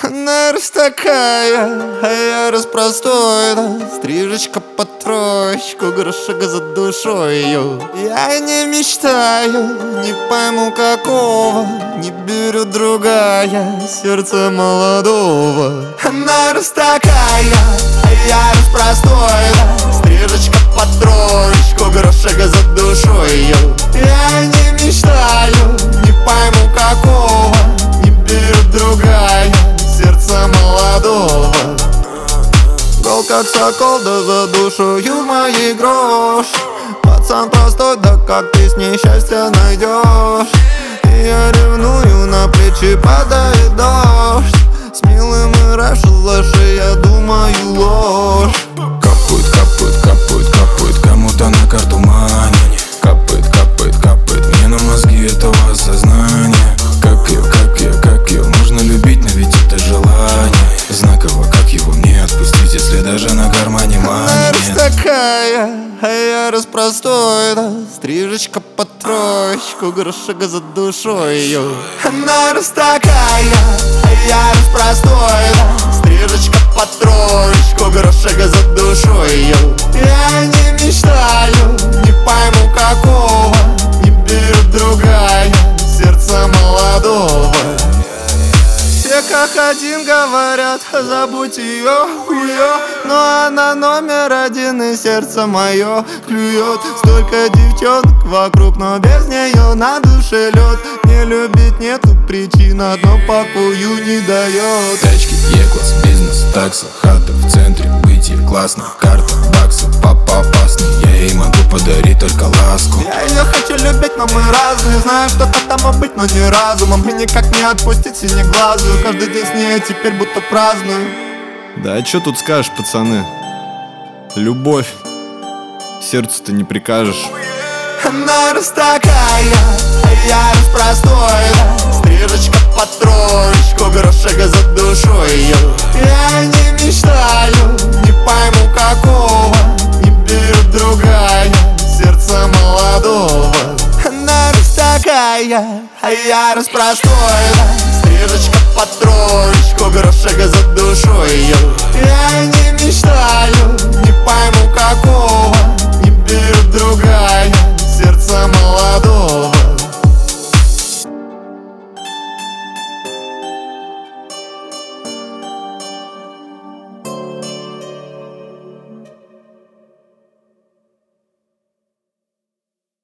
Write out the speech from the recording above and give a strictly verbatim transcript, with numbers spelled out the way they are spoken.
Она раз такая, а я раз простой, да. Стрижечка под троечку, грошек за душою. Я не мечтаю, не пойму какого, не берет другая сердце молодого. Она раз такая, а я раз простой, да. Стрижечка под троечку, грошек за душою. Я не мечтаю, не пойму какого, не берет другая сердце молодого. Гол как сокол, да за душою моей грош. Пацан простой, да как ты с ней счастье найдешь? И я ревную, на плечи падает дождь. С милым и раньше лучше, я думаю, ложь. Капает, капает, капает, капает кому-то на карту мани. Капает, капает, капает мне на мозги этого сознания. Как ее, как ее, как ее можно любить, но ведь это желание знаково, как его мне отпустить, если даже на кармане мани нет. Она раз такая, а я раз простой, да. Стрижечка под троечку, грошек за душою. Она раз такая, а я раз простой, да. Стрижечка под троечку, грошек за душою. Я не мечтаю, не пойму какого, не берет другая сердце молодого. Все как один говорят, забудь ее, хуё. Но она номер один и сердце мое клюет. Столько девчонок вокруг, но без нее на душе лед. Не любить нету причин, одно покою не дает. Тачки, Е-класс, бизнес, такса, хата в центре, быть ей классно. Карта, баксы, папа опасный, я ей могу подарить только ласку. Я ее хочу любить, но мы разные. Знаю, что там быть, но не разумом. И никак не отпустить синеглазую. Каждый день с ней теперь будто праздную. Да а чё тут скажешь, пацаны? Любовь, сердцу-то не прикажешь. Она раз такая, а я раз простой, да. Стрижечка под троечку, грошек за душою. Я не мечтаю, не пойму какого, не берет другая сердце молодого. Она раз такая, а я раз простой, да. Стрижечка под троечку, грошек за душою. Я не мечтаю, не пойму какого, не берет другая сердце молодого.